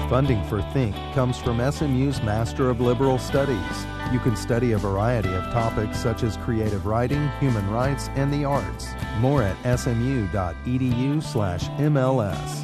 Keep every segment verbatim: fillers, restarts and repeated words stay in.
Funding for Think comes from S M U's Master of Liberal Studies. You can study a variety of topics such as creative writing, human rights, and the arts. More at smu.edu slash MLS.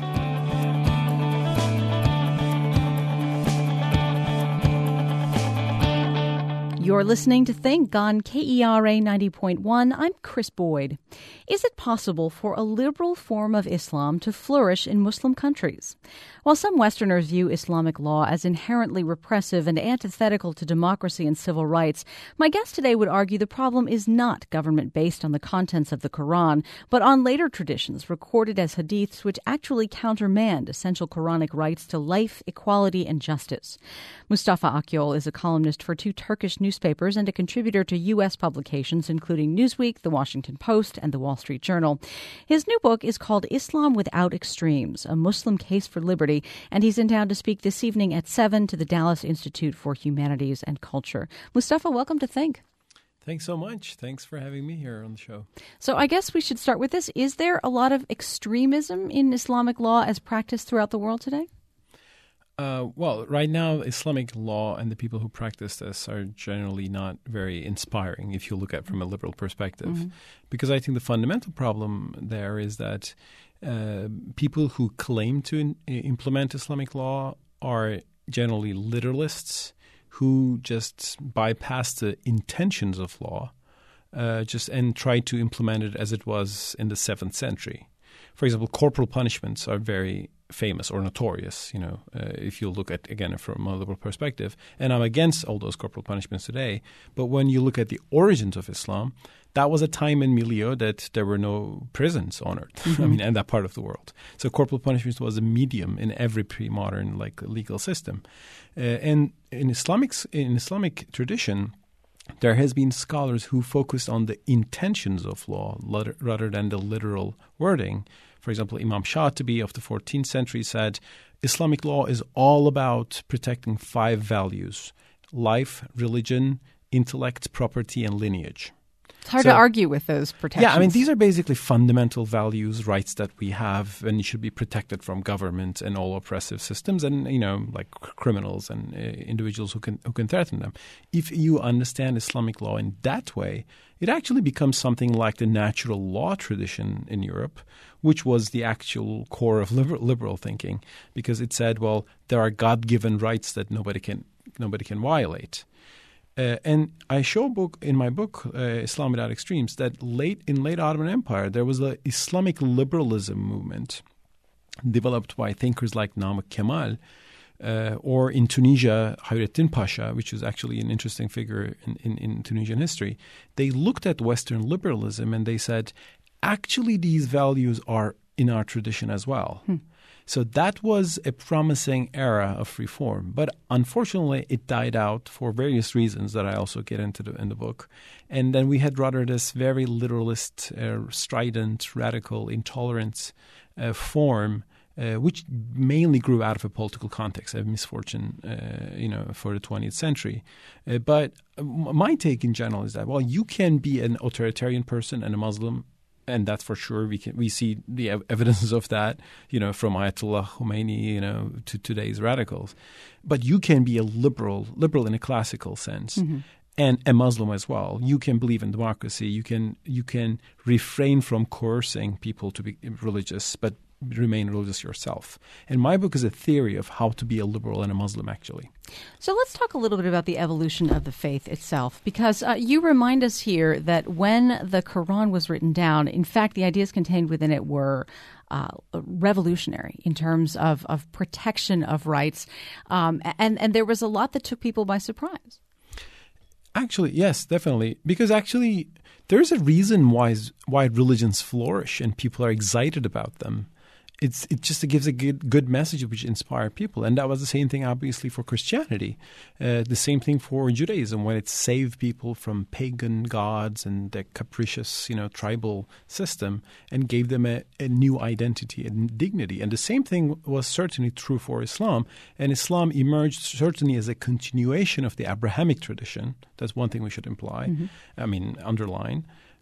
You're listening to Think on K E R A ninety point one. I'm Chris Boyd. Is it possible for a liberal form of Islam to flourish in Muslim countries? While some Westerners view Islamic law as inherently repressive and antithetical to democracy and civil rights, my guest today would argue the problem is not government based on the contents of the Quran, but on later traditions recorded as hadiths which actually countermand essential Quranic rights to life, equality, and justice. Mustafa Akyol is a columnist for two Turkish newspapers and a contributor to U S publications including Newsweek, The Washington Post, and The Wall Street Journal. His new book is called Islam Without Extremes, A Muslim Case for Liberty, and he's in town to speak this evening at seven to the Dallas Institute for Humanities and Culture. Mustafa, welcome to Think. Thanks so much. Thanks for having me here on the show. So I guess we should start with this. Is there a lot of extremism in Islamic law as practiced throughout the world today? Uh, well, right now, Islamic law and the people who practice this are generally not very inspiring if you look at it from a liberal perspective. Mm-hmm. Because I think the fundamental problem there is that uh, people who claim to in- implement Islamic law are generally literalists who just bypass the intentions of law uh, just and try to implement it as it was in the seventh century. For example, corporal punishments are very famous or notorious, you know, uh, if you look at, again, from a liberal perspective. And I'm against all those corporal punishments today. But when you look at the origins of Islam, that was a time and milieu that there were no prisons on earth, mm-hmm. I mean, and that part of the world. So corporal punishment was a medium in every pre-modern, like, legal system. Uh, and in Islamic, in Islamic tradition, there has been scholars who focused on the intentions of law rather than the literal wording. For example, Imam Shatibi of the fourteenth century said, Islamic law is all about protecting five values: life, religion, intellect, property, and lineage. It's hard so, to argue with those protections. Yeah, I mean, these are basically fundamental values, rights that we have, and should be protected from government and all oppressive systems and, you know, like criminals and uh, individuals who can who can threaten them. If you understand Islamic law in that way, it actually becomes something like the natural law tradition in Europe, which was the actual core of liberal, liberal thinking, because it said, well, there are God-given rights that nobody can nobody can violate. Uh, and I show book in my book, uh, Islam Without Extremes, that late in late Ottoman Empire, there was an Islamic liberalism movement developed by thinkers like Namık Kemal, uh, or in Tunisia, Hayrettin Pasha, which is actually an interesting figure in, in, in Tunisian history. They looked at Western liberalism and they said, actually, these values are in our tradition as well. Hmm. So that was a promising era of reform. But unfortunately, it died out for various reasons that I also get into the, in the book. And then we had rather this very literalist, uh, strident, radical, intolerant uh, form, uh, which mainly grew out of a political context, a misfortune, uh, you know, for the twentieth century. Uh, but my take in general is that, well, you can be an authoritarian person and a Muslim, and that's for sure. We can we see the ev- evidences of that, you know, from Ayatollah Khomeini, you know, to today's radicals. But you can be a liberal, liberal in a classical sense, mm-hmm. and a Muslim as well. You can believe in democracy. You can you can refrain from coercing people to be religious, but remain religious yourself. And my book is a theory of how to be a liberal and a Muslim, actually. So let's talk a little bit about the evolution of the faith itself, because uh, you remind us here that when the Quran was written down, in fact, the ideas contained within it were uh, revolutionary in terms of, of protection of rights, um, and, and there was a lot that took people by surprise. Actually, yes, definitely. Because actually, there's a reason why why religions flourish and people are excited about them. It's it just it gives a good good message which inspire people, and that was the same thing obviously for Christianity, uh, the same thing for Judaism when it saved people from pagan gods and the capricious, you know, tribal system and gave them a, a new identity and dignity. And the same thing was certainly true for Islam, and Islam emerged certainly as a continuation of the Abrahamic tradition. That's one thing we should imply, mm-hmm. I mean underline.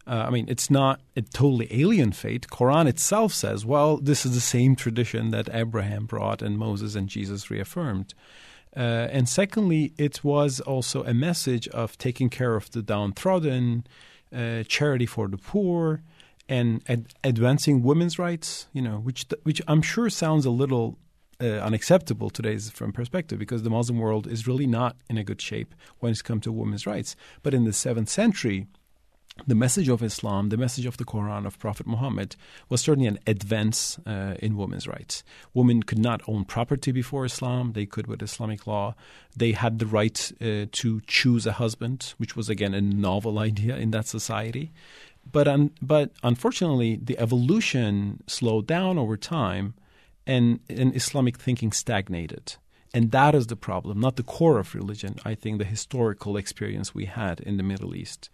Uh, I mean, it's not a totally alien faith. Quran itself says, well, this is the same tradition that Abraham brought and Moses and Jesus reaffirmed. Uh, and secondly, it was also a message of taking care of the downtrodden, uh, charity for the poor, and ad- advancing women's rights, you know, which which I'm sure sounds a little uh, unacceptable today's from perspective, because the Muslim world is really not in a good shape when it's come to women's rights. But in the seventh century, the message of Islam, the message of the Quran of Prophet Muhammad was certainly an advance uh, in women's rights. Women could not own property before Islam. They could with Islamic law. They had the right uh, to choose a husband, which was, again, a novel idea in that society. But un- but unfortunately, the evolution slowed down over time, and, and Islamic thinking stagnated. And that is the problem, not the core of religion. I think the historical experience we had in the Middle East.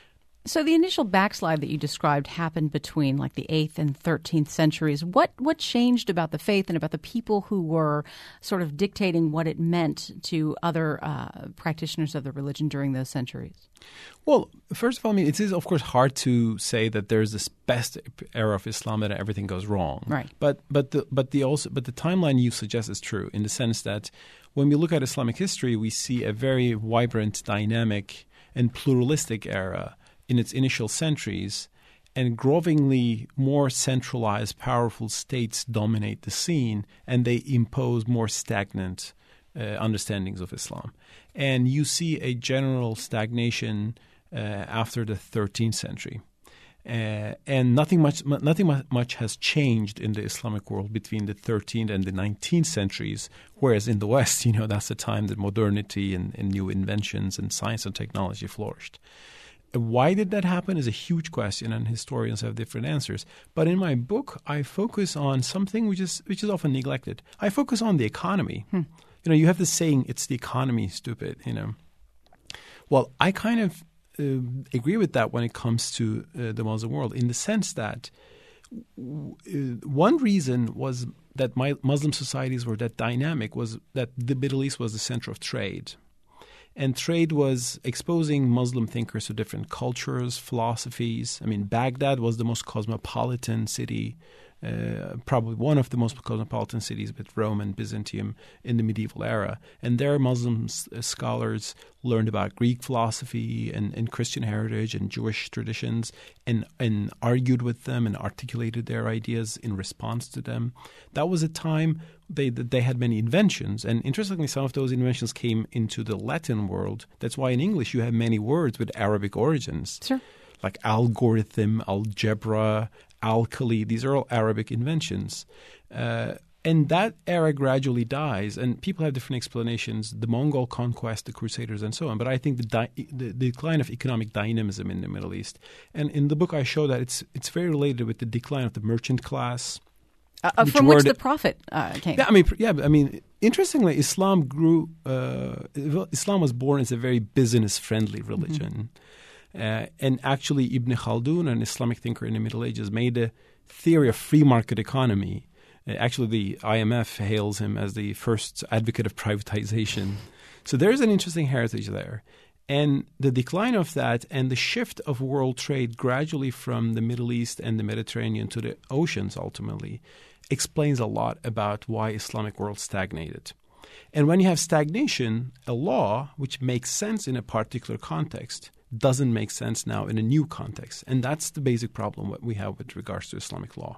So the initial backslide that you described happened between like the eighth and thirteenth centuries. What what changed about the faith and about the people who were sort of dictating what it meant to other uh, practitioners of the religion during those centuries? Well, first of all, I mean, it is, of course, hard to say that there's this best era of Islam that everything goes wrong. Right. But but the but the also but the timeline you suggest is true in the sense that when we look at Islamic history, we see a very vibrant, dynamic, and pluralistic era in its initial centuries, and growingly more centralized, powerful states dominate the scene, and they impose more stagnant uh, understandings of Islam. And you see a general stagnation uh, after the thirteenth century. Uh, and nothing much nothing much has changed in the Islamic world between the thirteenth and the nineteenth centuries, whereas in the West, you know, that's the time that modernity and, and new inventions and science and technology flourished. Why did that happen is a huge question, and historians have different answers. But in my book, I focus on something which is which is often neglected. I focus on the economy. Hmm. You know, you have this saying, "It's the economy, stupid." You know, well, I kind of uh, agree with that when it comes to uh, the Muslim world, in the sense that w- uh, one reason was that my Muslim societies were that dynamic was that the Middle East was the center of trade. And trade was exposing Muslim thinkers to different cultures, philosophies. I mean, Baghdad was the most cosmopolitan city, uh, probably one of the most cosmopolitan cities with Rome and Byzantium in the medieval era. And there Muslim uh, scholars learned about Greek philosophy and, and Christian heritage and Jewish traditions, and, and argued with them and articulated their ideas in response to them. That was a time they they had many inventions. And interestingly, some of those inventions came into the Latin world. That's why in English you have many words with Arabic origins. Sure. Like algorithm, algebra, alkali. These are all Arabic inventions. Uh, and that era gradually dies, and people have different explanations, the Mongol conquest, the Crusaders, and so on. But I think the, di- the, the decline of economic dynamism in the Middle East. And in the book I show that it's it's very related with the decline of the merchant class. Uh, which from which the, the Prophet uh, came. Yeah, I mean, yeah, I mean, interestingly, Islam grew. Uh, Islam was born as a very business-friendly religion, mm-hmm. uh, and actually, Ibn Khaldun, an Islamic thinker in the Middle Ages, made a theory of free market economy. Uh, actually, the I M F hails him as the first advocate of privatization. So there is an interesting heritage there. And the decline of that and the shift of world trade gradually from the Middle East and the Mediterranean to the oceans ultimately explains a lot about why Islamic world stagnated. And when you have stagnation, a law which makes sense in a particular context doesn't make sense now in a new context. And that's the basic problem that we have with regards to Islamic law.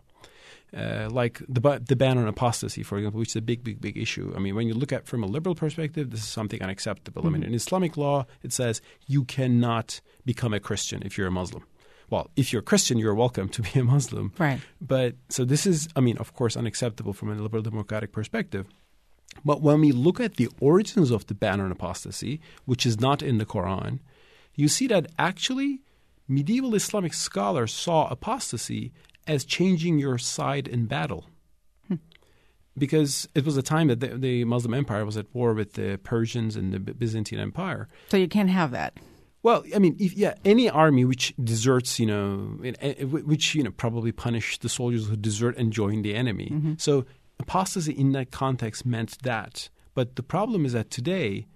Uh, like the, the ban on apostasy, for example, which is a big, big, big issue. I mean, when you look at from a liberal perspective, this is something unacceptable. Mm-hmm. I mean, in Islamic law, it says you cannot become a Christian if you're a Muslim. Well, if you're a Christian, you're welcome to be a Muslim. Right. But so this is, I mean, of course, unacceptable from a liberal democratic perspective. But when we look at the origins of the ban on apostasy, which is not in the Quran, you see that actually medieval Islamic scholars saw apostasy as changing your side in battle. Hmm. Because it was a time that the, the Muslim Empire was at war with the Persians and the Byzantine Empire. So you can't have that. Well, I mean, if, yeah, any army which deserts, you know, which, you know, probably punish the soldiers who desert and join the enemy. Mm-hmm. So apostasy in that context meant that. But the problem is that today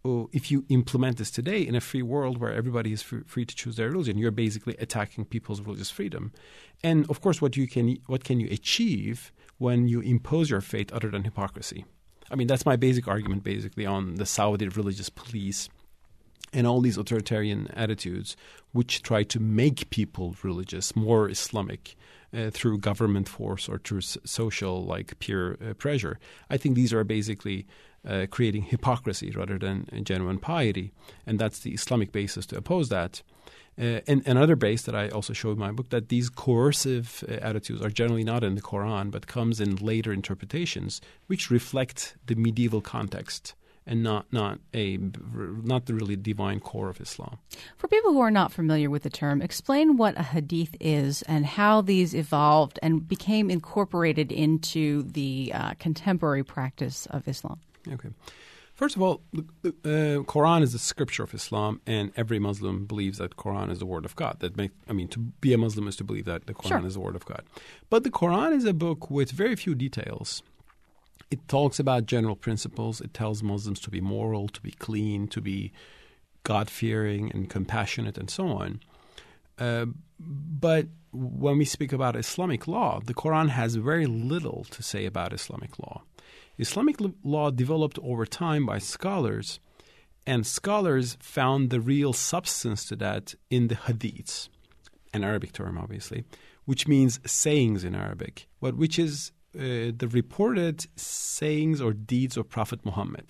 oh, if you implement this today in a free world where everybody is free, free to choose their religion, you're basically attacking people's religious freedom. And of course, what you can what can you achieve when you impose your faith other than hypocrisy? I mean, that's my basic argument, basically, on the Saudi religious police and all these authoritarian attitudes which try to make people religious, more Islamic, uh, through government force or through s- social, like, peer uh, pressure. I think these are basically uh, creating hypocrisy rather than uh, genuine piety, and that's the Islamic basis to oppose that. Uh, and another base that I also show in my book, that these coercive uh, attitudes are generally not in the Quran, but comes in later interpretations, which reflect the medieval context and not not a not the really divine core of Islam. For people who are not familiar with the term, explain what a hadith is and how these evolved and became incorporated into the uh, contemporary practice of Islam. Okay. First of all, the uh, Quran is the scripture of Islam, and every Muslim believes that Quran is the word of God. That make, I mean, to be a Muslim is to believe that the Quran Sure. is the word of God. But the Quran is a book with very few details. It talks about general principles. It tells Muslims to be moral, to be clean, to be God-fearing and compassionate, and so on. Uh, but when we speak about Islamic law, the Quran has very little to say about Islamic law. Islamic law developed over time by scholars, and scholars found the real substance to that in the hadiths, an Arabic term, obviously, which means sayings in Arabic, but which is uh, the reported sayings or deeds of Prophet Muhammad.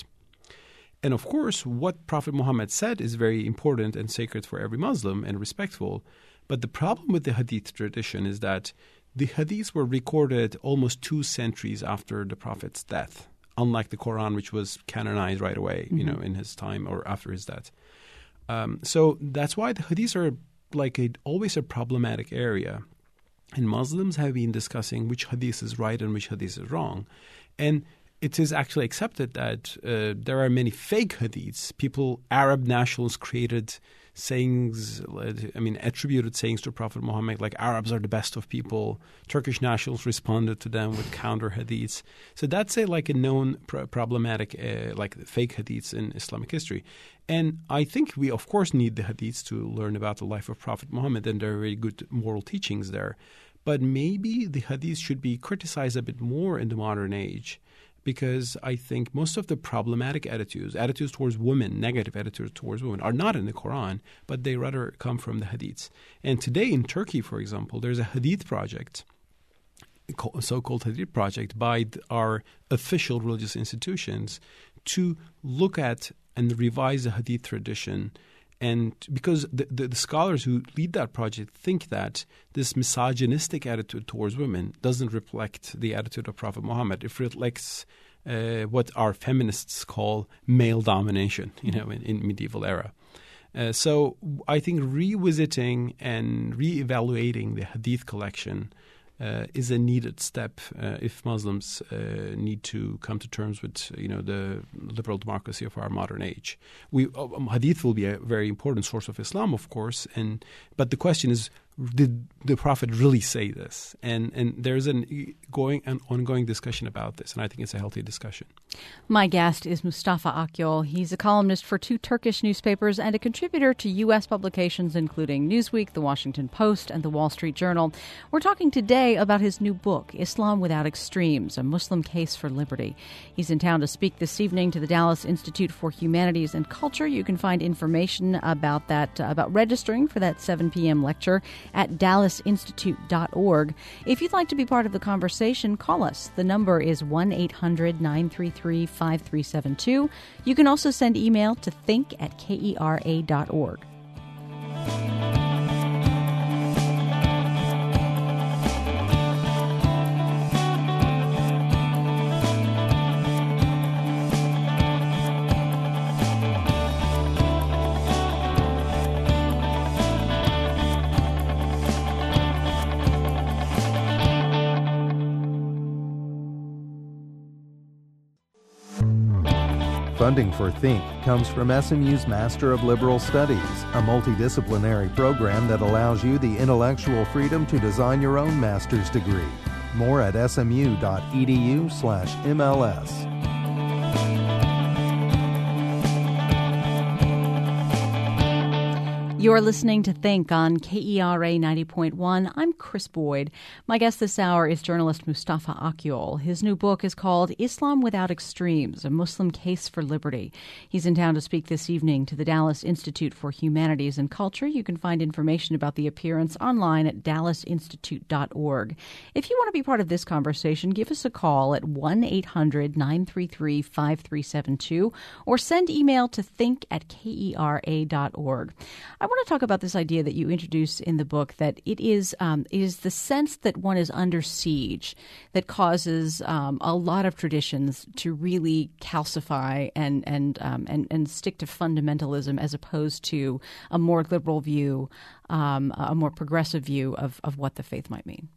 And of course, what Prophet Muhammad said is very important and sacred for every Muslim and respectful. But the problem with the hadith tradition is that the hadiths were recorded almost two centuries after the Prophet's death, unlike the Quran, which was canonized right away, mm-hmm. you know, in his time or after his death. Um, so that's why the hadiths are like a, always a problematic area. And Muslims have been discussing which hadith is right and which hadith is wrong. And it is actually accepted that uh, there are many fake hadiths. People, Arab nationalists created sayings, I mean, attributed sayings to Prophet Muhammad, like Arabs are the best of people. Turkish nationals responded to them with counter hadiths. So that's a, like a known pro- problematic, uh, like fake hadiths in Islamic history. And I think we, of course, need the hadiths to learn about the life of Prophet Muhammad, and there are very good moral teachings there. But maybe the hadiths should be criticized a bit more in the modern age, because I think most of the problematic attitudes, attitudes towards women, negative attitudes towards women, are not in the Quran, but they rather come from the hadiths. And today in Turkey, for example, there's a hadith project, a so-called hadith project by our official religious institutions to look at and revise the hadith tradition. And because the, the, the scholars who lead that project think that this misogynistic attitude towards women doesn't reflect the attitude of Prophet Muhammad. It reflects uh, what our feminists call male domination, you know, in, in medieval era. Uh, so I think revisiting and reevaluating the hadith collection Uh, is a needed step uh, if Muslims uh, need to come to terms with, you know, the liberal democracy of our modern age. We um, hadith will be a very important source of Islam, of course, and but the question is, did the Prophet really say this? And and there's an going an ongoing discussion about this, and I think it's a healthy discussion. My guest is Mustafa Akyol. He's a columnist for two Turkish newspapers and a contributor to U S publications including Newsweek, The Washington Post, and The Wall Street Journal. We're talking today about his new book, Islam Without Extremes, A Muslim Case for Liberty. He's in town to speak this evening to the Dallas Institute for Humanities and Culture. You can find information about that, uh, about registering for that seven p.m. lecture at dallas institute dot org. If you'd like to be part of the conversation, call us. The number is one eight hundred nine three three five three seven two. You can also send email to think at kera dot org. Funding for Think comes from S M U's Master of Liberal Studies, a multidisciplinary program that allows you the intellectual freedom to design your own master's degree. More at smu dot e d u slash M L S. You're listening to Think on K E R A ninety point one. I'm Chris Boyd. My guest this hour is journalist Mustafa Akyol. His new book is called Islam Without Extremes, A Muslim Case for Liberty. He's in town to speak this evening to the Dallas Institute for Humanities and Culture. You can find information about the appearance online at dallas institute dot org. If you want to be part of this conversation, give us a call at one eight hundred nine three three five three seven two or send email to think at kera dot org. I want to talk about this idea that you introduce in the book that it is um, it is the sense that one is under siege that causes um, a lot of traditions to really calcify and and, um, and and stick to fundamentalism as opposed to a more liberal view, um, a more progressive view of, of what the faith might mean.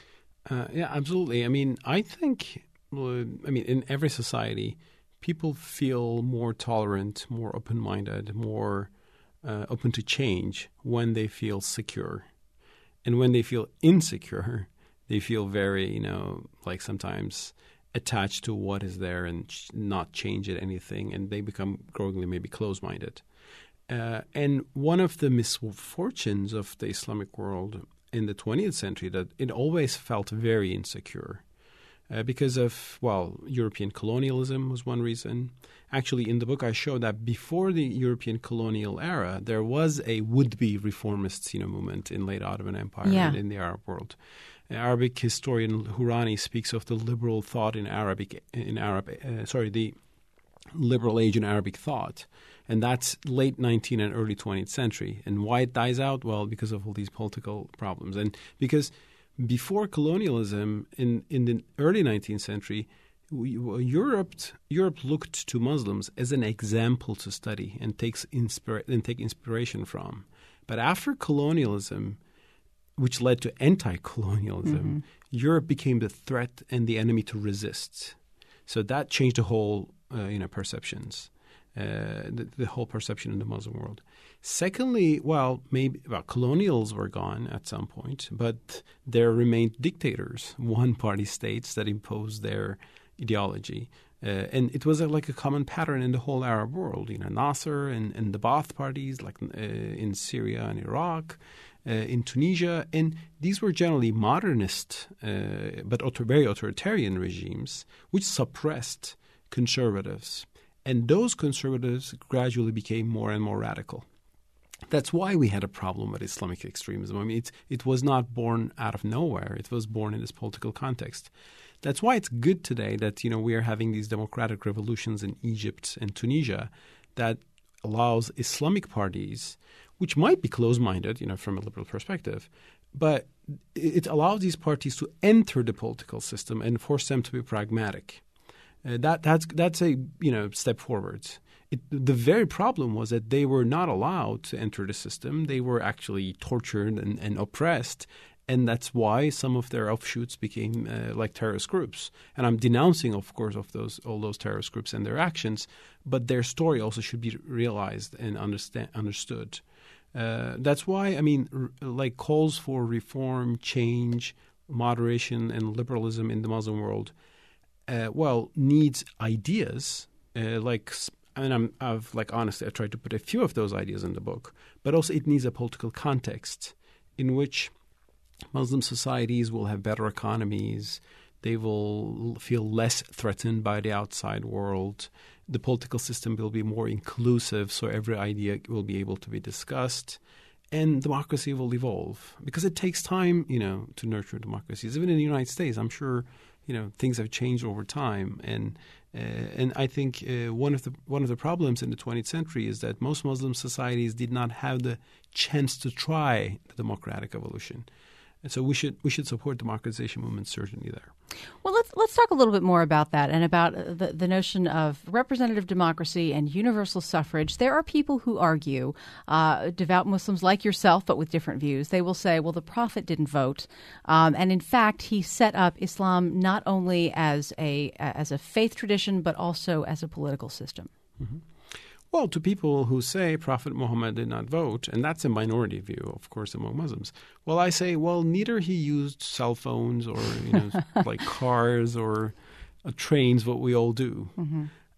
Uh, yeah, absolutely. I mean, I think, uh, I mean, in every society, people feel more tolerant, more open-minded, more Uh, open to change when they feel secure. And when they feel insecure, they feel very, you know, like sometimes attached to what is there and ch- not change at anything. And they become growingly maybe close-minded. Uh, and one of the misfortunes of the Islamic world in the twentieth century that it always felt very insecure. Uh, because of, well, European colonialism was one reason. Actually, in the book, I show that before the European colonial era, there was a would-be reformist, you know, movement in late Ottoman Empire yeah. and in the Arab world. Arabic historian Hurani speaks of the liberal thought in Arabic, in Arab, uh, sorry, the liberal age in Arabic thought, and that's late nineteenth and early twentieth century. And why it dies out? Well, because of all these political problems, and because before colonialism, in, in the early nineteenth century, we, Europe Europe looked to Muslims as an example to study and takes inspira- and take inspiration from. But after colonialism, which led to anti-colonialism, mm-hmm. Europe became the threat and the enemy to resist. So that changed the whole, uh, you know, perceptions, uh, the, the whole perception in the Muslim world. Secondly, well, maybe well, colonials were gone at some point, but there remained dictators, one-party states that imposed their ideology. Uh, and it was a, like a common pattern in the whole Arab world. You know, Nasser and, and the Ba'ath parties, like uh, in Syria and Iraq, uh, in Tunisia. And these were generally modernist, uh, but author- very authoritarian regimes, which suppressed conservatives. And those conservatives gradually became more and more radical. That's why we had a problem with Islamic extremism. I mean, it's, it was not born out of nowhere. It was born in this political context. That's why it's good today that, you know, we are having these democratic revolutions in Egypt and Tunisia that allows Islamic parties, which might be close-minded, you know, from a liberal perspective, but it allows these parties to enter the political system and force them to be pragmatic. Uh, that that's that's a you know step forwards. It, the very problem was that they were not allowed to enter the system. They were actually tortured and, and oppressed, and that's why some of their offshoots became uh, like terrorist groups. And I'm denouncing, of course, of those all those terrorist groups and their actions, but their story also should be realized and understand understood. Uh, that's why I mean, r- like calls for reform, change, moderation, and liberalism in the Muslim world. Uh, well, needs ideas uh, like, and I'm, I've like honestly, I've tried to put a few of those ideas in the book, but also it needs a political context in which Muslim societies will have better economies, they will feel less threatened by the outside world, the political system will be more inclusive, so every idea will be able to be discussed, and democracy will evolve. Because it takes time, you know, to nurture democracies. Even in the United States, I'm sure you know, things have changed over time, and uh, and I think uh, one of the one of the problems in the twentieth century is that most Muslim societies did not have the chance to try the democratic evolution, and so we should we should support democratization movements certainly there. Well, let's let's talk a little bit more about that and about the, the notion of representative democracy and universal suffrage. There are people who argue, uh, devout Muslims like yourself, but with different views. They will say, well, the Prophet didn't vote, um, and in fact, he set up Islam not only as a as a faith tradition, but also as a political system. Mm-hmm. Well, to people who say Prophet Muhammad did not vote, and that's a minority view, of course, among Muslims, well, I say, well, neither he used cell phones or, you know, like cars or uh, trains, what we all do. Mm-hmm.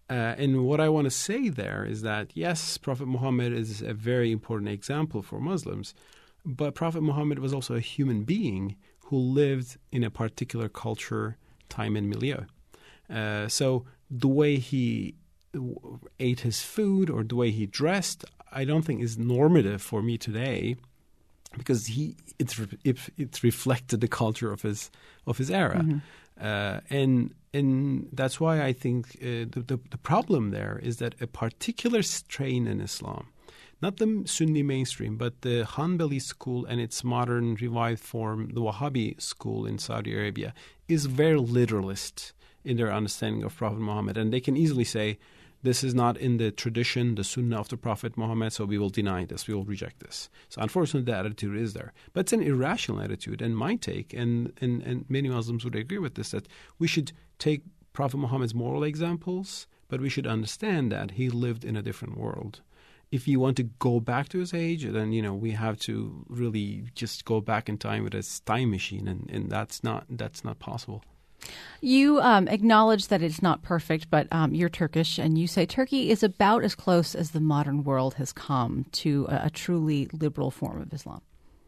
Uh, and what I want to say there is that, yes, Prophet Muhammad is a very important example for Muslims, but Prophet Muhammad was also a human being who lived in a particular culture, time, and milieu. Uh, so the way he w- ate his food or the way he dressed, I don't think is normative for me today, because he it's re- it, it reflected the culture of his of his era. Mm-hmm. Uh, and and that's why I think uh, the, the the problem there is that a particular strain in Islam, not the Sunni mainstream, but the Hanbali school and its modern revived form, the Wahhabi school in Saudi Arabia, is very literalist in their understanding of Prophet Muhammad. And they can easily say, this is not in the tradition, the sunnah of the Prophet Muhammad, so we will deny this, we will reject this. So unfortunately, that attitude is there. But it's an irrational attitude, and my take, and, and, and many Muslims would agree with this, that we should take Prophet Muhammad's moral examples, but we should understand that he lived in a different world. If you want to go back to his age, then, you know, we have to really just go back in time with a time machine, and, and that's not that's not possible. You um, acknowledge that it's not perfect, but um, you're Turkish, and you say Turkey is about as close as the modern world has come to a, a truly liberal form of Islam.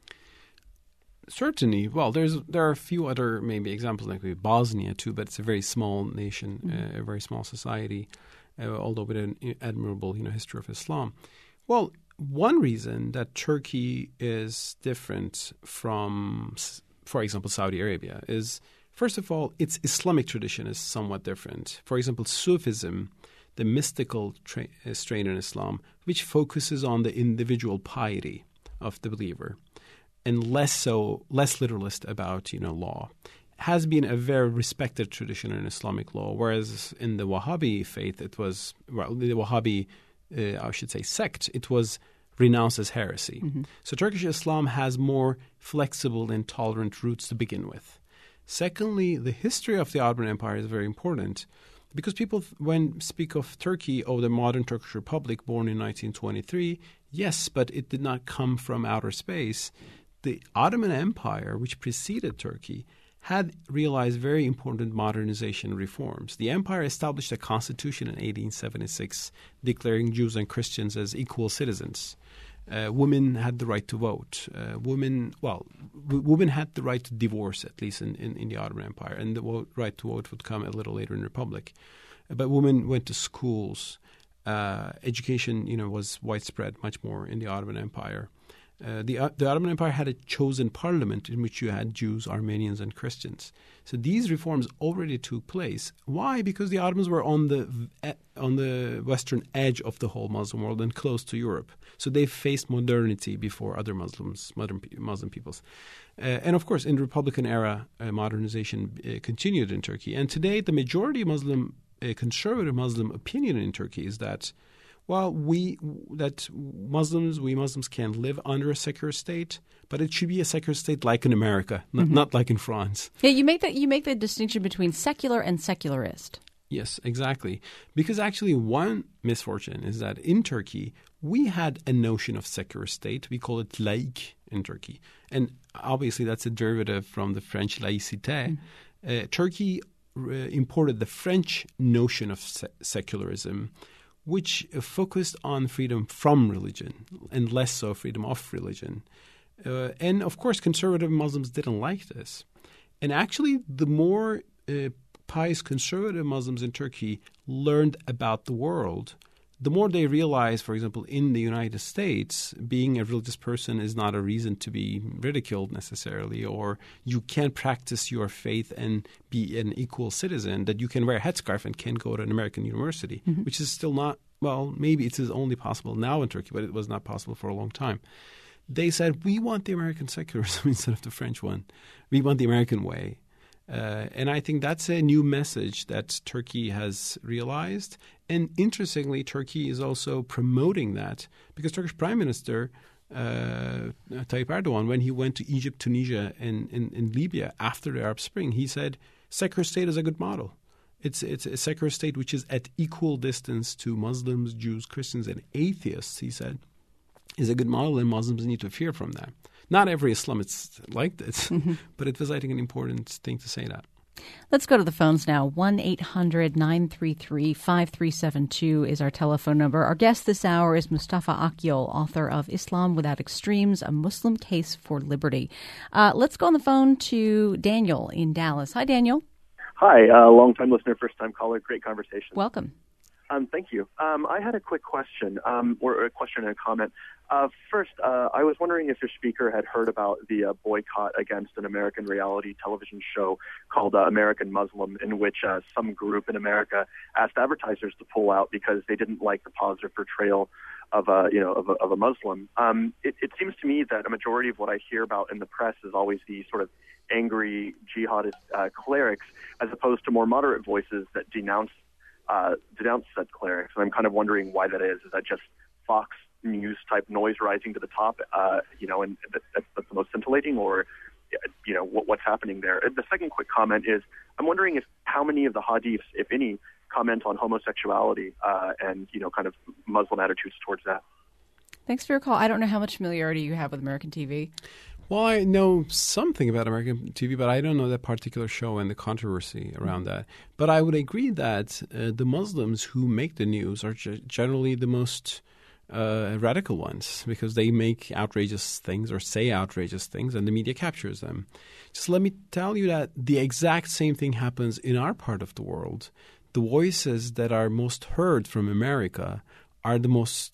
Certainly. Well, there's there are a few other maybe examples, like maybe Bosnia too, but it's a very small nation, mm-hmm. uh, a very small society, uh, although with an admirable, you know, history of Islam. Well, one reason that Turkey is different from, for example, Saudi Arabia is, first of all, its Islamic tradition is somewhat different. For example, Sufism, the mystical tra- strain in Islam, which focuses on the individual piety of the believer, and less so, less literalist about, you know, law, has been a very respected tradition in Islamic law. Whereas in the Wahhabi faith, it was, well, the Wahhabi, uh, I should say, sect, it was renounced as heresy. Mm-hmm. So Turkish Islam has more flexible and tolerant roots to begin with. Secondly, the history of the Ottoman Empire is very important, because people, when speak of Turkey, oh, the modern Turkish Republic, born in nineteen twenty-three, yes, but it did not come from outer space. The Ottoman Empire, which preceded Turkey, had realized very important modernization reforms. The empire established a constitution in eighteen seventy-six, declaring Jews and Christians as equal citizens. Uh, women had the right to vote. Uh, women, well, w- women had the right to divorce, at least in, in, in the Ottoman Empire, and the vote, right to vote would come a little later in the Republic. Uh, but women went to schools. Uh, education, you know, was widespread, much more in the Ottoman Empire. Uh, the, uh, the Ottoman Empire had a chosen parliament in which you had Jews, Armenians, and Christians. So these reforms already took place. Why? Because the Ottomans were on the on the western edge of the whole Muslim world and close to Europe. So they faced modernity before other Muslims, modern Muslim peoples. Uh, and of course, in the Republican era, uh, modernization uh, continued in Turkey. And today, the majority Muslim, uh, conservative Muslim opinion in Turkey is that, well, we that Muslims, we Muslims can live under a secular state, but it should be a secular state like in America, not, mm-hmm. not like in France. Yeah, you make that you make the distinction between secular and secularist. Yes, exactly. Because actually one misfortune is that in Turkey, we had a notion of secular state. We call it laïc in Turkey. And obviously that's a derivative from the French laïcité. Mm-hmm. Uh, Turkey uh, imported the French notion of se- secularism, which focused on freedom from religion and less so freedom of religion. Uh, and, of course, conservative Muslims didn't like this. And actually, the more uh, pious conservative Muslims in Turkey learned about the world, the more they realized, for example, in the United States, being a religious person is not a reason to be ridiculed necessarily, or you can't practice your faith and be an equal citizen, that you can wear a headscarf and can go to an American university, mm-hmm. which is still not, well, maybe it is only possible now in Turkey, but it was not possible for a long time. They said, we want the American secularism instead of the French one. We want the American way. Uh, and I think that's a new message that Turkey has realized. And interestingly, Turkey is also promoting that, because Turkish Prime Minister uh, Tayyip Erdogan, when he went to Egypt, Tunisia, and, and, and Libya after the Arab Spring, he said, secular state is a good model. It's, it's a secular state which is at equal distance to Muslims, Jews, Christians, and atheists, he said, is a good model, and Muslims need to fear from that. Not every Islamist liked it, mm-hmm. but it was, I think, an important thing to say that. Let's go to the phones now. one eight hundred nine three three five three seven two is our telephone number. Our guest this hour is Mustafa Akyol, author of Islam Without Extremes, A Muslim Case for Liberty. Uh, let's go on the phone to Daniel in Dallas. Hi, Daniel. Hi, uh, long-time listener, first-time caller. Great conversation. Welcome. Um, thank you. Um, I had a quick question, um, or a question and a comment. Uh, first, uh, I was wondering if your speaker had heard about the uh, boycott against an American reality television show called uh, American Muslim, in which uh, some group in America asked advertisers to pull out because they didn't like the positive portrayal of a, you know, of a, of a Muslim. Um, it, it seems to me that a majority of what I hear about in the press is always the sort of angry jihadist uh, clerics, as opposed to more moderate voices that denounce Uh, denounce said clerics, and I'm kind of wondering why that is. Is that just Fox News type noise rising to the top, uh, you know, and that, that's, that's the most scintillating, or, you know, what, what's happening there? And the second quick comment is, I'm wondering if how many of the hadiths, if any, comment on homosexuality uh, and, you know, kind of Muslim attitudes towards that. Thanks for your call. I don't know how much familiarity you have with American T V. Well, I know something about American T V, but I don't know that particular show and the controversy around that. But I would agree that uh, the Muslims who make the news are g- generally the most uh, radical ones, because they make outrageous things or say outrageous things, and the media captures them. Just let me tell you that the exact same thing happens in our part of the world. The voices that are most heard from America are the most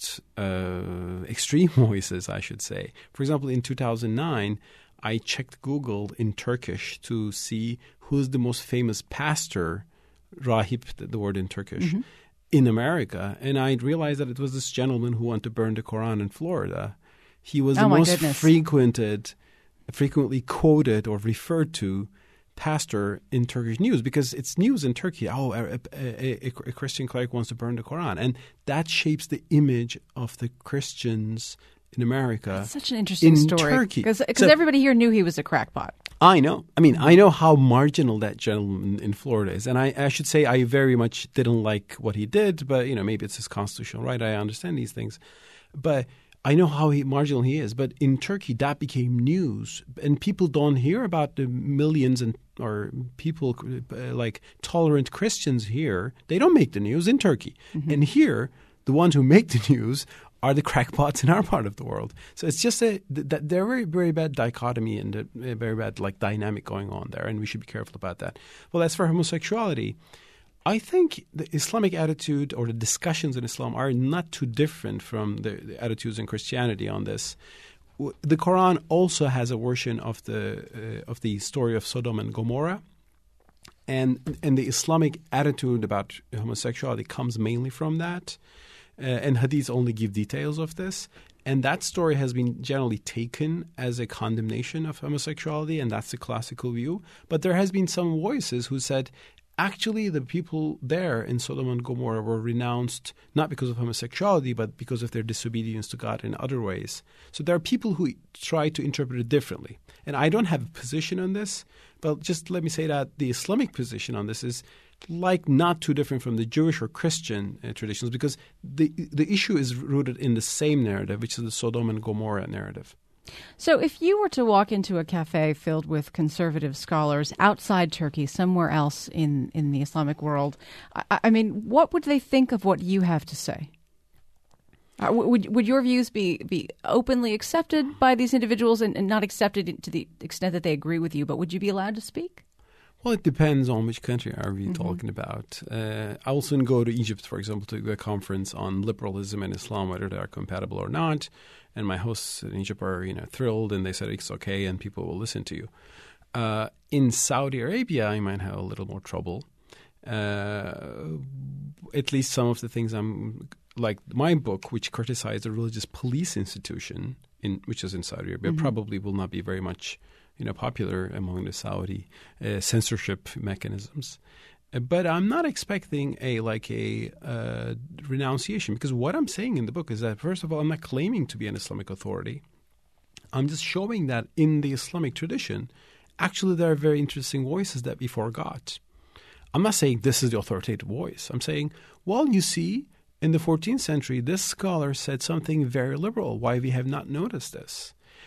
uh, extreme voices, I should say. For example, in two thousand nine, I checked Google in Turkish to see who's the most famous pastor, rahip, the word in Turkish, mm-hmm. in America. And I realized that it was this gentleman who wanted to burn the Quran in Florida. He was the oh most goodness. frequented, frequently quoted or referred to pastor in Turkish news, because it's news in Turkey. Oh, a, a, a Christian cleric wants to burn the Quran. And that shapes the image of the Christians in America. That's such an interesting in story. Turkey. Because so, everybody here knew he was a crackpot. I know. I mean, I know how marginal that gentleman in Florida is. And I, I should say I very much didn't like what he did, but, you know, maybe it's his constitutional right. I understand these things. But I know how he, marginal he is, but in Turkey that became news, and people don't hear about the millions and or people uh, like tolerant Christians here. They don't make the news in Turkey, mm-hmm. and here the ones who make the news are the crackpots in our part of the world. So it's just a that they're very very bad dichotomy and a very bad like dynamic going on there, and we should be careful about that. Well, as for homosexuality, I think the Islamic attitude or the discussions in Islam are not too different from the, the attitudes in Christianity on this. The Quran also has a version of the uh, of the story of Sodom and Gomorrah, and and the Islamic attitude about homosexuality comes mainly from that. Uh, and hadiths only give details of this. And that story has been generally taken as a condemnation of homosexuality, and that's the classical view. But there has been some voices who said, actually, the people there in Sodom and Gomorrah were renounced not because of homosexuality, but because of their disobedience to God in other ways. So there are people who try to interpret it differently. And I don't have a position on this, but just let me say that the Islamic position on this is like not too different from the Jewish or Christian uh, traditions, because the the issue is rooted in the same narrative, which is the Sodom and Gomorrah narrative. So if you were to walk into a cafe filled with conservative scholars outside Turkey, somewhere else in, in the Islamic world, I, I mean, what would they think of what you have to say? Uh, would would your views be, be openly accepted by these individuals and, and not accepted to the extent that they agree with you, but would you be allowed to speak? Well, it depends on which country are we mm-hmm. talking about. Uh, I also go to Egypt, for example, to a conference on liberalism and Islam, whether they are compatible or not. And my hosts in Egypt are, you know, thrilled, and they said it's okay, and people will listen to you. Uh, in Saudi Arabia, I might have a little more trouble. Uh, at least some of the things I'm like my book, which criticized the religious police institution, in which is in Saudi Arabia, mm-hmm. probably will not be very much, you know, popular among the Saudi uh, censorship mechanisms. Uh, but I'm not expecting a like a uh, renunciation, because what I'm saying in the book is that, first of all, I'm not claiming to be an Islamic authority. I'm just showing that in the Islamic tradition, actually there are very interesting voices that we forgot. I'm not saying this is the authoritative voice. I'm saying, well, you see, in the fourteenth century, this scholar said something very liberal. Why we have not noticed this?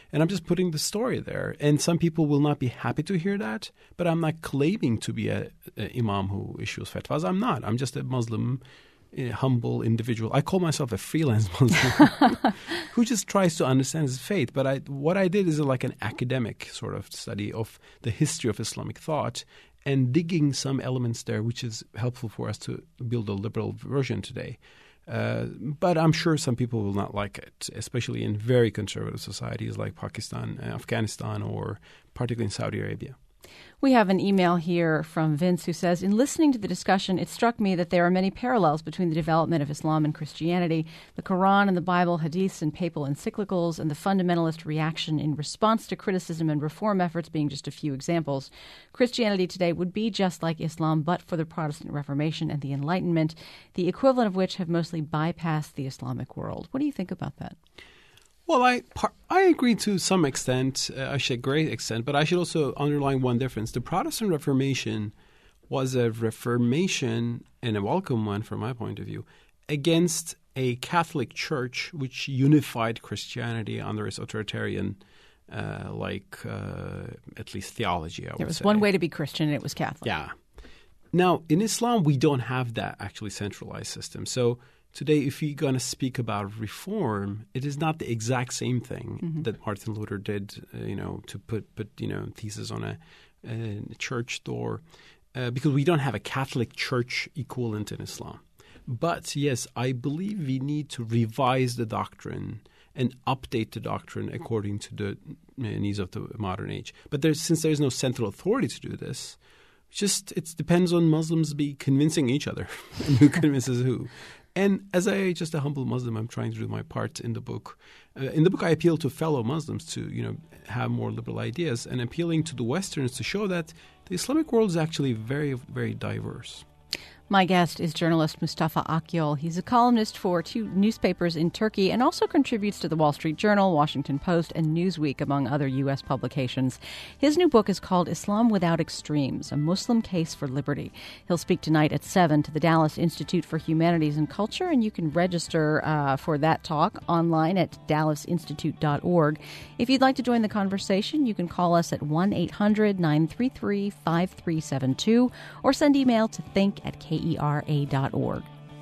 And I'm just putting the story there. And some people will not be happy to hear that, but I'm not claiming to be a, a imam who issues fatwas. I'm not. I'm just a Muslim, a humble individual. I call myself a freelance Muslim who just tries to understand his faith. But I, what I did is like an academic sort of study of the history of Islamic thought and digging some elements there, which is helpful for us to build a liberal version today. Uh, but I'm sure some people will not like it, especially in very conservative societies like Pakistan, Afghanistan, or particularly in Saudi Arabia. We have an email here from Vince who says, in listening to the discussion, it struck me that there are many parallels between the development of Islam and Christianity, the Quran and the Bible, hadiths and papal encyclicals, and the fundamentalist reaction in response to criticism and reform efforts being just a few examples. Christianity today would be just like Islam, but for the Protestant Reformation and the Enlightenment, the equivalent of which have mostly bypassed the Islamic world. What do you think about that? Well, I I agree to some extent, uh, I should a great extent, but I should also underline one difference. The Protestant Reformation was a reformation, and a welcome one from my point of view, against a Catholic Church which unified Christianity under its authoritarian, uh, like uh, at least theology, I would say. There was one way to be Christian, and it was Catholic. Yeah. Now, in Islam, we don't have that actually centralized system. So today, if you're going to speak about reform, it is not the exact same thing mm-hmm. that Martin Luther did, uh, you know, to put, put you know, thesis on a, a church door, uh, because we don't have a Catholic Church equivalent in Islam. But yes, I believe we need to revise the doctrine and update the doctrine according to the needs of the modern age. But there's, since there's no central authority to do this, just it depends on Muslims be convincing each other and who convinces who. And as a just a humble Muslim, I'm trying to do my part in the book. Uh, in the book, I appeal to fellow Muslims to, you know, have more liberal ideas, and appealing to the Westerners to show that the Islamic world is actually very, very diverse. My guest is journalist Mustafa Akyol. He's a columnist for two newspapers in Turkey and also contributes to the Wall Street Journal, Washington Post, and Newsweek, among other U S publications. His new book is called Islam Without Extremes, A Muslim Case for Liberty. He'll speak tonight at seven to the Dallas Institute for Humanities and Culture, and you can register uh, for that talk online at dallas institute dot org. If you'd like to join the conversation, you can call us at one eight hundred nine three three five three seven two or send email to think at k e r a dot org.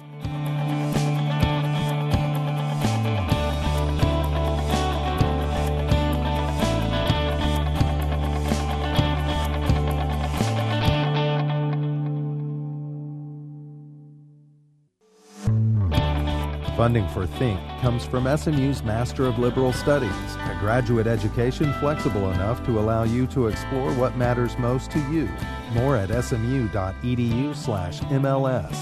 Funding for Think comes from S M U's Master of Liberal Studies, a graduate education flexible enough to allow you to explore what matters most to you. More at smu dot e d u slash M L S.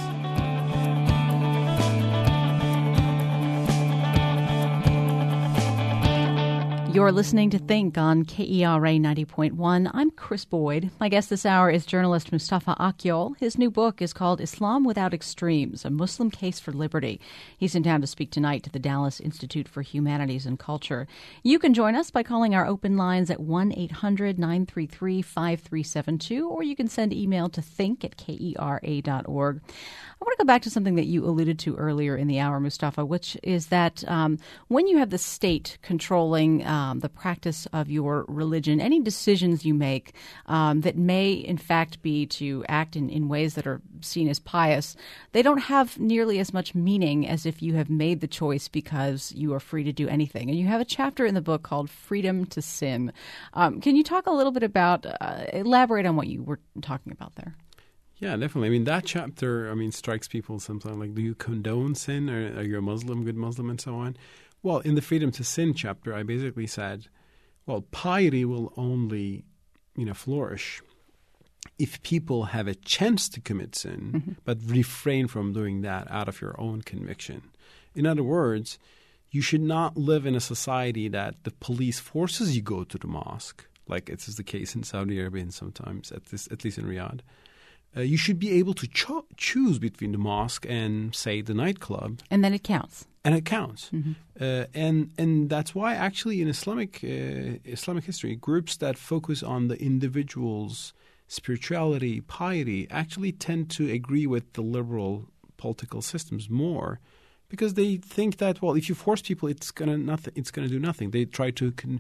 You're listening to Think on K E R A ninety point one. I'm Chris Boyd. My guest this hour is journalist Mustafa Akyol. His new book is called Islam Without Extremes, A Muslim Case for Liberty. He's in town to speak tonight to the Dallas Institute for Humanities and Culture. You can join us by calling our open lines at one eight hundred nine three three five three seven two, or you can send email to think at k e r a dot org. I want to go back to something that you alluded to earlier in the hour, Mustafa, which is that um, when you have the state controlling um, the practice of your religion, any decisions you make um, that may, in fact, be to act in, in ways that are seen as pious, they don't have nearly as much meaning as if you have made the choice because you are free to do anything. And you have a chapter in the book called Freedom to Sin. Um, can you talk a little bit about, uh, elaborate on what you were talking about there? Yeah, definitely. I mean, that chapter, I mean, strikes people sometimes like, do you condone sin? Or are you a Muslim, good Muslim, and so on? Well, in the Freedom to Sin chapter, I basically said, well, piety will only, you know, flourish if people have a chance to commit sin, mm-hmm. but refrain from doing that out of your own conviction. In other words, you should not live in a society that the police forces you go to the mosque, like it is the case in Saudi Arabia and sometimes, at, this, at least in Riyadh. Uh, you should be able to cho- choose between the mosque and, say, the nightclub. And then it counts. And it counts. Mm-hmm. Uh, and and that's why actually in Islamic uh, Islamic history, groups that focus on the individual's spirituality, piety, actually tend to agree with the liberal political systems more, because they think that, well, if you force people, it's gonna nothing. It's gonna do nothing. They try to con-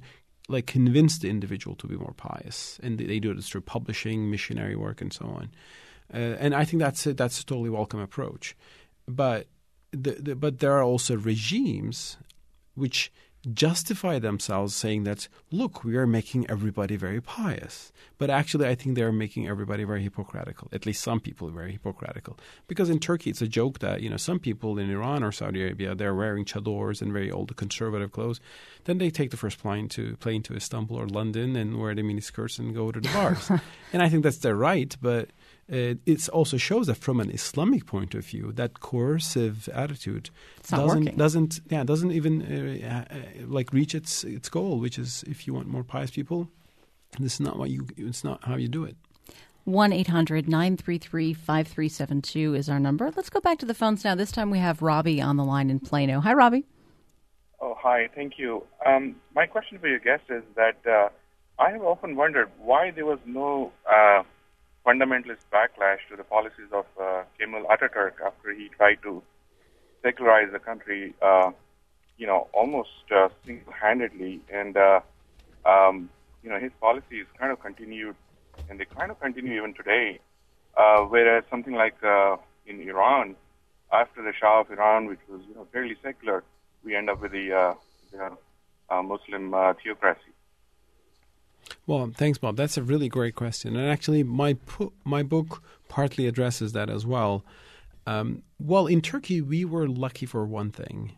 like convince the individual to be more pious, and they, they do this through publishing, missionary work, and so on. Uh, and I think that's a, that's a totally welcome approach. But the, the, but there are also regimes which justify themselves saying that, look, we are making everybody very pious. But actually, I think they are making everybody very hypocritical, at least some people very hypocritical. Because in Turkey, it's a joke that, you know, some people in Iran or Saudi Arabia, they're wearing chadors and very old conservative clothes. Then they take the first plane to plane to Istanbul or London and wear the miniskirts and go to the bars. And I think that's their right, but Uh, it also shows that from an Islamic point of view, that coercive attitude doesn't working. doesn't yeah doesn't even uh, uh, like reach its its goal, which is if you want more pious people, this is not what you it's not how you do it. one eight hundred nine three three five three seven two is our number. Let's go back to the phones now. This time we have Robbie on the line in Plano. Hi, Robbie. Oh, hi. Thank you. Um, my question for your guest is that uh, I have often wondered why there was no Uh, fundamentalist backlash to the policies of uh, Kemal Ataturk after he tried to secularize the country, uh, you know, almost uh, single-handedly. And, uh, um, you know, his policies kind of continued, and they kind of continue even today. Uh, whereas something like uh, in Iran, after the Shah of Iran, which was, you know, fairly secular, we end up with the, uh, the uh, Muslim uh, theocracy. Well, thanks, Bob. That's a really great question. And actually, my pu- my book partly addresses that as well. Um, well, in Turkey, we were lucky for one thing.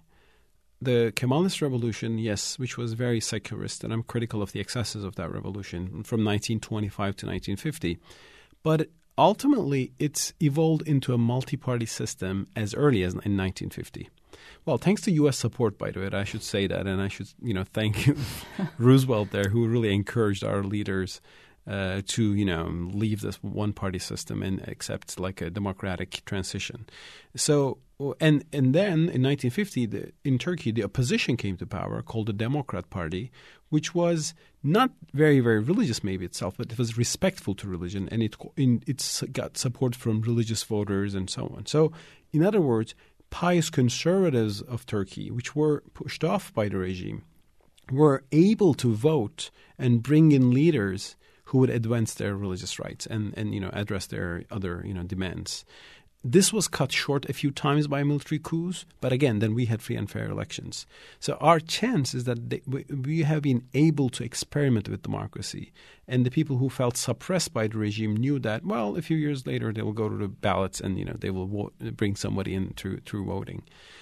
The Kemalist revolution, yes, which was very secularist, and I'm critical of the excesses of that revolution from nineteen twenty-five to nineteen fifty. But ultimately, it's evolved into a multi-party system as early as in nineteen fifty. Well, thanks to U S support, by the way, I should say that, and I should, you know, thank Roosevelt there, who really encouraged our leaders uh, to, you know, leave this one-party system and accept like a democratic transition. So, and and then in nineteen fifty, the, in Turkey, the opposition came to power, called the Democrat Party, which was not very, very religious maybe itself, but it was respectful to religion, and it in, it's got support from religious voters and so on. So, in other words, pious conservatives of Turkey, which were pushed off by the regime, were able to vote and bring in leaders who would advance their religious rights and, and you know, address their other, you know, demands. This was cut short a few times by military coups, but again, then we had free and fair elections. So our chance is that they, we, we have been able to experiment with democracy. And the people who felt suppressed by the regime knew that, well, a few years later, they will go to the ballots and, you know, they will vote, bring somebody in through, through voting.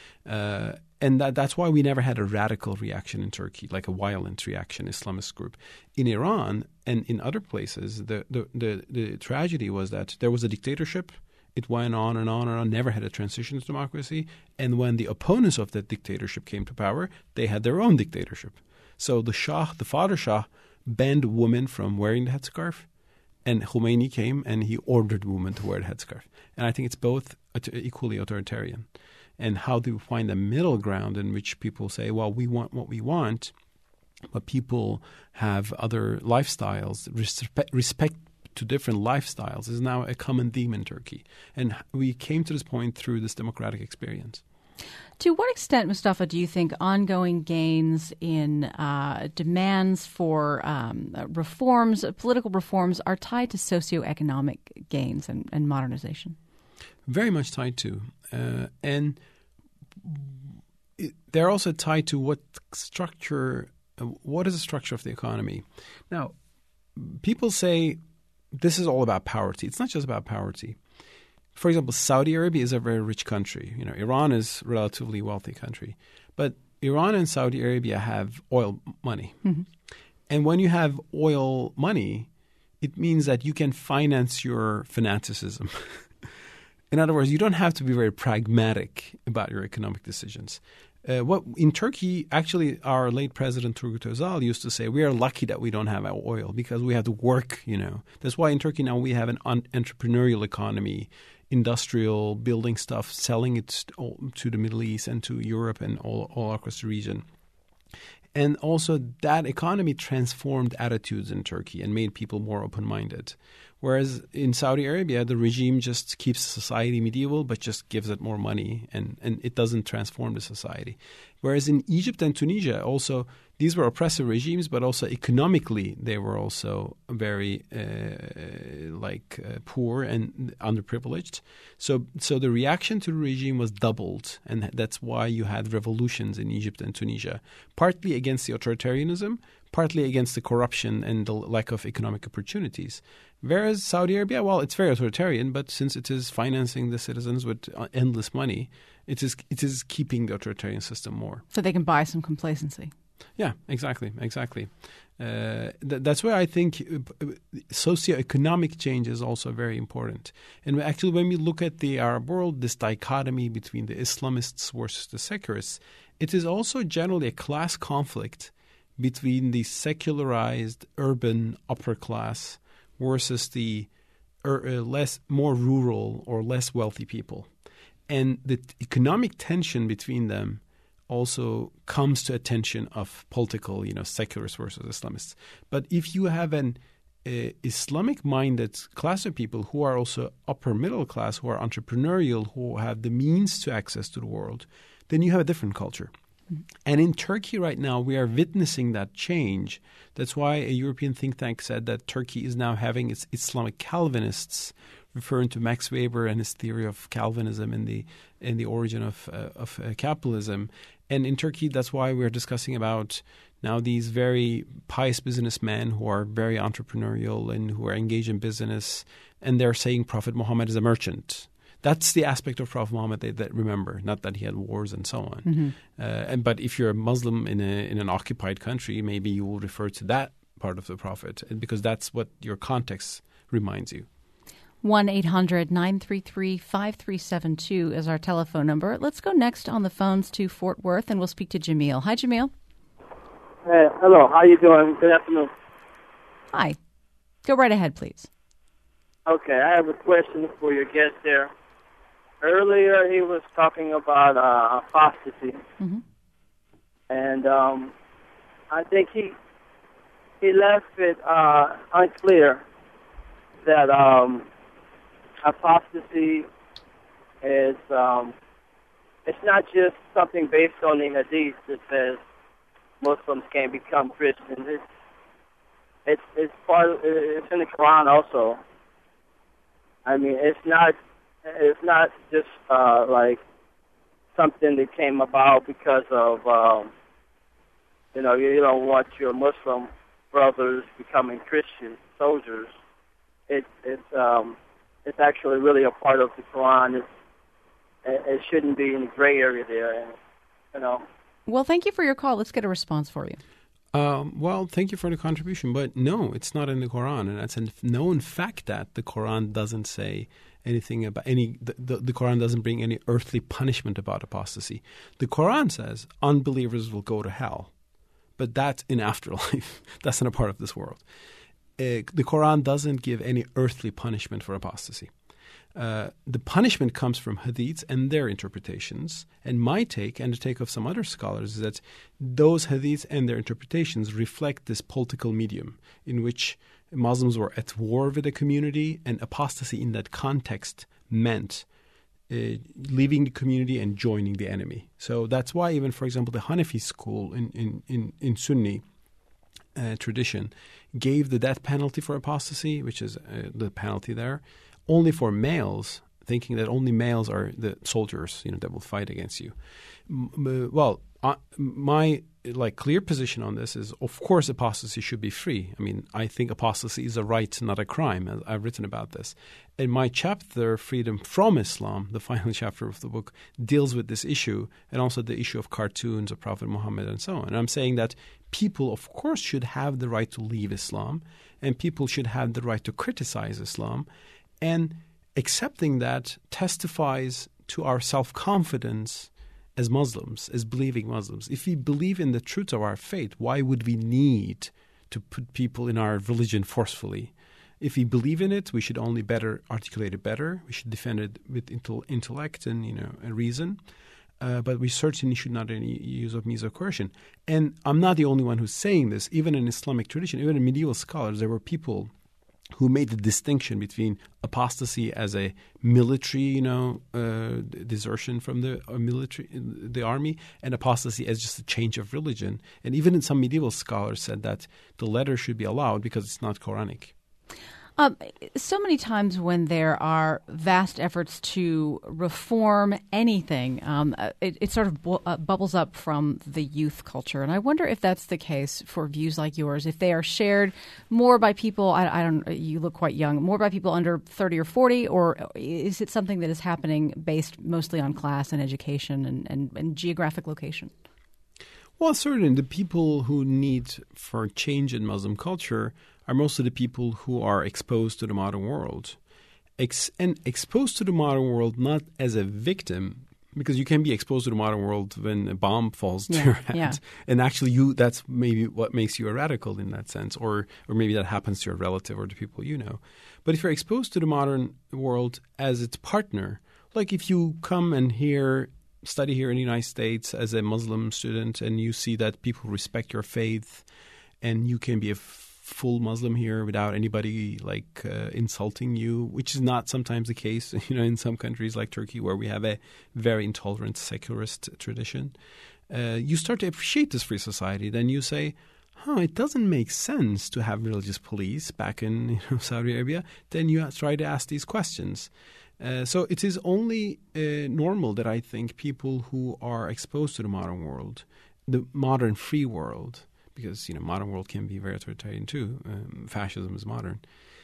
Uh, and that, that's why we never had a radical reaction in Turkey, like a violent reaction, Islamist group. In Iran and in other places, the, the, the, the tragedy was that there was a dictatorship. It went on and on and on, never had a transition to democracy. And when the opponents of that dictatorship came to power, they had their own dictatorship. So the Shah, the father Shah, banned women from wearing the headscarf. And Khomeini came and he ordered women to wear the headscarf. And I think it's both equally authoritarian. And how do we find a middle ground in which people say, well, we want what we want, but people have other lifestyles, respect, respect to different lifestyles is now a common theme in Turkey. And we came to this point through this democratic experience. To what extent, Mustafa, do you think ongoing gains in uh, demands for um, reforms, political reforms, are tied to socioeconomic gains and, and modernization? Very much tied to. Uh, and it, they're also tied to what structure, uh, what is the structure of the economy? Now, people say, this is all about poverty. It's not just about poverty. For example, Saudi Arabia is a very rich country. You know, Iran is a relatively wealthy country. But Iran and Saudi Arabia have oil money. Mm-hmm. And when you have oil money, it means that you can finance your fanaticism. In other words, you don't have to be very pragmatic about your economic decisions. Uh, what in Turkey, actually, our late president Turgut Özal used to say, we are lucky that we don't have our oil because we have to work, you know. That's why in Turkey now we have an un- entrepreneurial economy, industrial, building stuff, selling it to the Middle East and to Europe and all, all across the region. And also that economy transformed attitudes in Turkey and made people more open-minded. Whereas in Saudi Arabia, the regime just keeps society medieval, but just gives it more money, and, and it doesn't transform the society. Whereas in Egypt and Tunisia, also these were oppressive regimes, but also economically they were also very uh, like uh, poor and underprivileged. So, so the reaction to the regime was doubled, and that's why you had revolutions in Egypt and Tunisia, partly against the authoritarianism, partly against the corruption and the lack of economic opportunities. Whereas Saudi Arabia, well, it's very authoritarian, but since it is financing the citizens with endless money, it is it is keeping the authoritarian system more. So they can buy some complacency. Yeah, exactly, exactly. Uh, th- that's where I think uh, socioeconomic change is also very important. And actually, when we look at the Arab world, this dichotomy between the Islamists versus the secularists, it is also generally a class conflict between the secularized urban upper class versus the er, uh, less more rural or less wealthy people. And the t- economic tension between them also comes to attention of political, you know, secularists versus Islamists. But if you have an uh, Islamic-minded class of people who are also upper middle class, who are entrepreneurial, who have the means to access to the world, then you have a different culture. And in Turkey right now, we are witnessing that change. That's why a European think tank said that Turkey is now having its Islamic Calvinists, referring to Max Weber and his theory of Calvinism and the and the origin of uh, of uh, capitalism. And in Turkey, that's why we're discussing about now these very pious businessmen who are very entrepreneurial and who are engaged in business, and they're saying Prophet Muhammad is a merchant. That's the aspect of Prophet Muhammad that, that remember, not that he had wars and so on. Mm-hmm. Uh, and but if you're a Muslim in a in an occupied country, maybe you will refer to that part of the Prophet because that's what your context reminds you. one eight hundred nine three three five three seven two is our telephone number. Let's go next on the phones to Fort Worth, and we'll speak to Jamil. Hi, Jamil. Hey, hello. How you doing? Good afternoon. Hi. Go right ahead, please. Okay, I have a question for your guest there. Earlier, he was talking about uh, apostasy, mm-hmm. and um, I think he he left it uh, unclear that um, apostasy is um, it's not just something based on the hadith that says Muslims can become Christians. It's it's it's part of, it's in the Quran also. I mean, it's not. It's not just uh, like something that came about because of, um, you know, you don't want your Muslim brothers becoming Christian soldiers. It, it's um, it's actually really a part of the Quran. It's, it shouldn't be any gray area there, you know. Well, thank you for your call. Let's get a response for you. Um, well, thank you for the contribution, but no, it's not in the Quran, and it's a known fact that the Quran doesn't say anything about any. The, the, the Quran doesn't bring any earthly punishment about apostasy. The Quran says unbelievers will go to hell, but that's in afterlife. That's not a part of this world. Uh, the Quran doesn't give any earthly punishment for apostasy. Uh, the punishment comes from hadiths and their interpretations. And my take, and the take of some other scholars, is that those hadiths and their interpretations reflect this political medium in which Muslims were at war with the community, and apostasy in that context meant uh, leaving the community and joining the enemy. So that's why even, for example, the Hanafi school in, in, in, in Sunni uh, tradition gave the death penalty for apostasy, which is uh, the penalty there, only for males, thinking that only males are the soldiers, you know, that will fight against you. M- well, uh, my like clear position on this is, of course, apostasy should be free. I mean, I think apostasy is a right, not a crime. I've written about this. In my chapter, Freedom from Islam, the final chapter of the book, deals with this issue and also the issue of cartoons of Prophet Muhammad and so on. And I'm saying that people, of course, should have the right to leave Islam, and people should have the right to criticize Islam. And accepting that testifies to our self-confidence as Muslims, as believing Muslims. If we believe in the truth of our faith, why would we need to put people in our religion forcefully? If we believe in it, we should only better articulate it better. We should defend it with intellect and, you know, and reason. Uh, but we certainly should not any use of means of coercion. And I'm not the only one who's saying this. Even in Islamic tradition, even in medieval scholars, there were people who made the distinction between apostasy as a military, you know, uh, desertion from the uh, military, the army, and apostasy as just a change of religion. And even in some medieval scholars said that the letter should be allowed because it's not Quranic. Um, so many times when there are vast efforts to reform anything, um, it, it sort of bu- uh, bubbles up from the youth culture. And I wonder if that's the case for views like yours, if they are shared more by people, I, I don't, you look quite young, more by people under thirty or forty, or is it something that is happening based mostly on class and education and, and, and geographic location? Well, certainly the people who need for change in Muslim culture are mostly the people who are exposed to the modern world. Ex- and exposed to the modern world not as a victim, because you can be exposed to the modern world when a bomb falls to yeah, your head. Yeah. And actually you that's maybe what makes you a radical in that sense, or or maybe that happens to your relative or the people you know. But if you're exposed to the modern world as its partner, like if you come and here study here in the United States as a Muslim student and you see that people respect your faith and you can be a full Muslim here without anybody like uh, insulting you, which is not sometimes the case, you know, in some countries like Turkey where we have a very intolerant secularist tradition. Uh, you start to appreciate this free society. Then you say, huh, it doesn't make sense to have religious police back in you know, Saudi Arabia. Then you try to ask these questions. Uh, so it is only uh, normal that I think people who are exposed to the modern world, the modern free world, because you know modern world can be very authoritarian too, um, fascism is modern,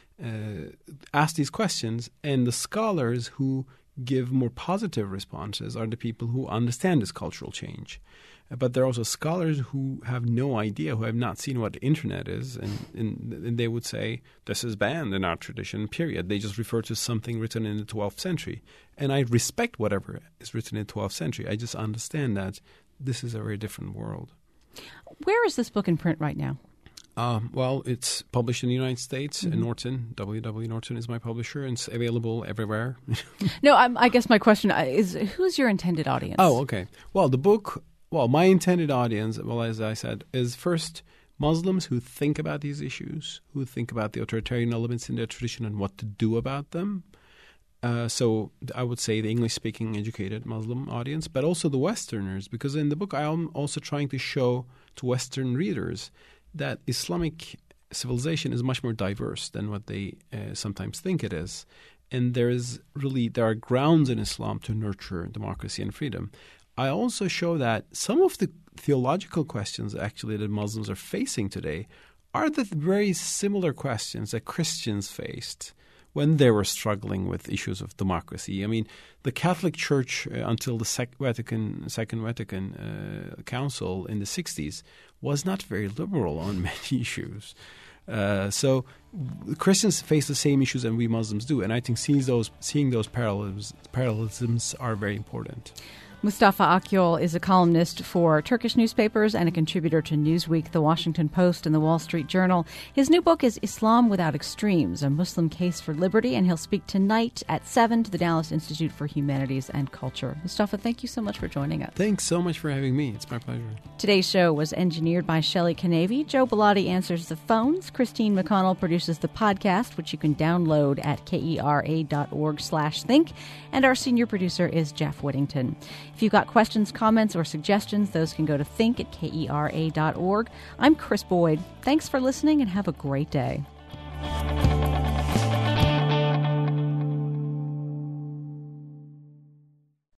uh, ask these questions. And the scholars who give more positive responses are the people who understand this cultural change. But there are also scholars who have no idea, who have not seen what the internet is, and, and, and they would say, this is banned in our tradition, period. They just refer to something written in the twelfth century. And I respect whatever is written in the twelfth century. I just understand that this is a very different world. Where is this book in print right now? Um, well, it's published in the United States. Mm-hmm. In Norton, W W Norton is my publisher, and it's available everywhere. No, I'm, I guess my question is, who's your intended audience? Oh, okay. Well, the book... Well, my intended audience, well, as I said, is first Muslims who think about these issues, who think about the authoritarian elements in their tradition and what to do about them. Uh, so I would say the English-speaking educated Muslim audience, but also the Westerners, because in the book I am also trying to show to Western readers that Islamic civilization is much more diverse than what they uh, sometimes think it is. And there is really, there are grounds in Islam to nurture democracy and freedom. I also show that some of the theological questions actually that Muslims are facing today are the very similar questions that Christians faced when they were struggling with issues of democracy. I mean, the Catholic Church uh, until the Sec- Vatican, Second Vatican uh, Council in the sixties was not very liberal on many issues. Uh, so Christians face the same issues and we Muslims do, and I think seeing those, seeing those parallelisms, parallelisms are very important. Mustafa Akyol is a columnist for Turkish newspapers and a contributor to Newsweek, The Washington Post, and The Wall Street Journal. His new book is Islam Without Extremes, A Muslim Case for Liberty, and he'll speak tonight at seven to the Dallas Institute for Humanities and Culture. Mustafa, thank you so much for joining us. Thanks so much for having me. It's my pleasure. Today's show was engineered by Shelley Canavy. Joe Bellotti answers the phones. Christine McConnell produces the podcast, which you can download at kera.org slash think. And our senior producer is Jeff Whittington. If you've got questions, comments, or suggestions, those can go to think at kera dot org. I'm Chris Boyd. Thanks for listening and have a great day.